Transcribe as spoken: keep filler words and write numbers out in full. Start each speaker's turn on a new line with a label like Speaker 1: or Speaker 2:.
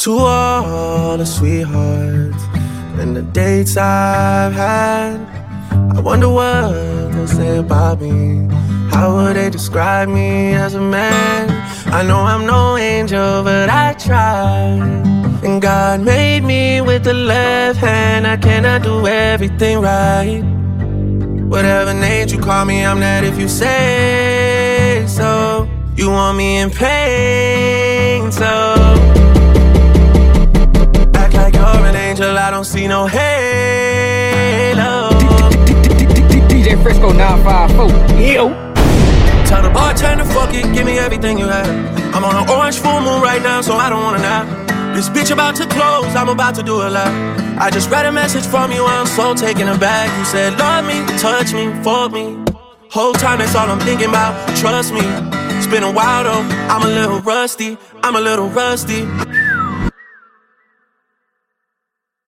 Speaker 1: To all the sweethearts and the dates I've had, I wonder what they'll say about me. How would they describe me as a man? I know I'm no angel, but I try. And God made me with the left hand. I cannot do everything right. Whatever name you call me, I'm that if you say so. You want me in pain, so act like you're an angel, I don't see no halo.
Speaker 2: D J Fresco nine five four, yo.
Speaker 1: Tell the bartender, fuck it, give me everything you have. I'm on an orange full moon right now, so I don't wanna nap. This bitch about to close, I'm about to do a lot. I just read a message from you, I'm so taken aback. You said love me, touch me, fuck me. Whole time that's all I'm thinking about, trust me. It's been a while though, I'm a little rusty, I'm a little rusty.